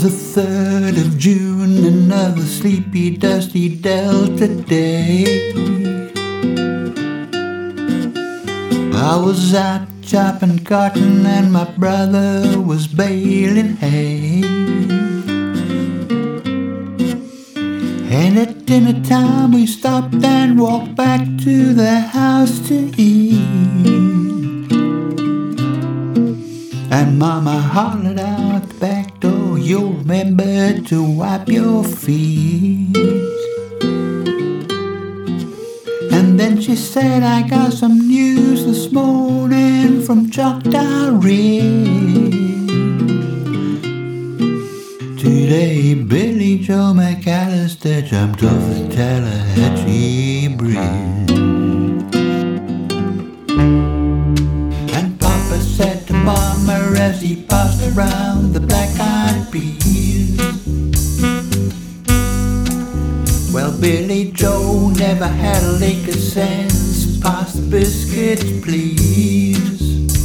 the 3rd of June, another sleepy, dusty Delta day. I was out chopping cotton and my brother was baling hay. And at dinner time we stopped and walked back to the house to eat. And Mama hollered out the back door, "You'll remember to wipe your feet." And then she said, "I got some news this morning from Choctaw Ridge. Today Billy Joe McAllister jumped off the Tallahatchie Bridge." And Papa said to Mama as he passed around the black-eyed peas, "Well, Billy Joe never had a lick of sense. Pass the biscuits, please.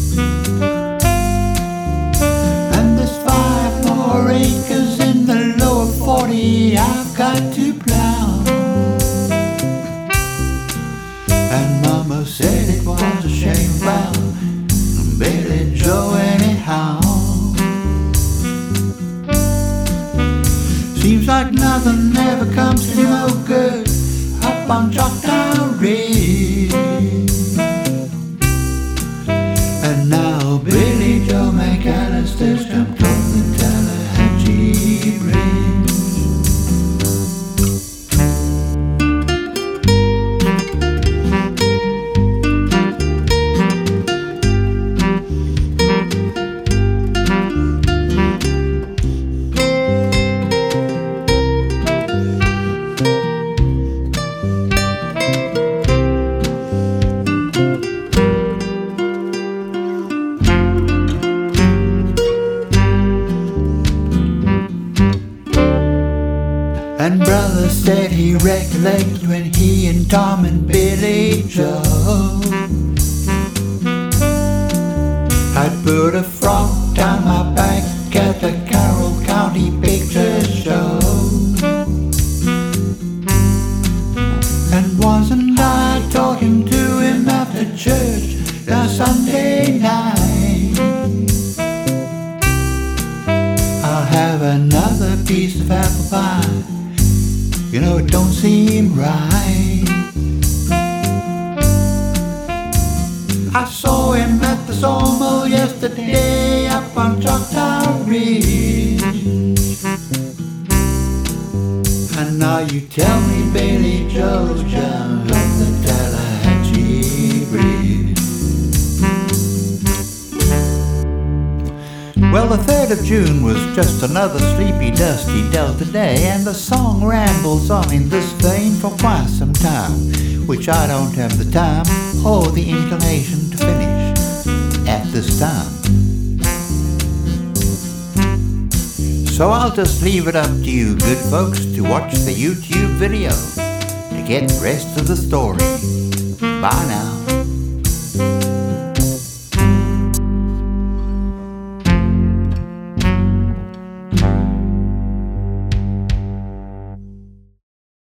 And there's 5 more acres in the lower 40 I've got to plow." And Mama said it was a shame about Billy Joe anyhow. Seems like nothing ever comes to no good up on Choctaw Ridge. And now Billy Joe McAllister's jumped off the Tallahatchie Bridge. And brother said he recollected when he and Tom and Billy Joe had put a frock down my back at the Carroll County Picture Show. And wasn't I talking to him after church last Sunday night? I'll have another piece of apple pie. You know, it don't seem right. I saw him at the sawmill yesterday up on Choctaw Ridge. And now you tell me Billy Joe jumped off the Tallahatchie Bridge. Well, the 3rd of June was just another sleepy, dusty Delta day, and the song rambles on in this vein for quite some time, which I don't have the time or the inclination to finish at this time. So I'll just leave it up to you good folks to watch the YouTube video to get the rest of the story. Bye now.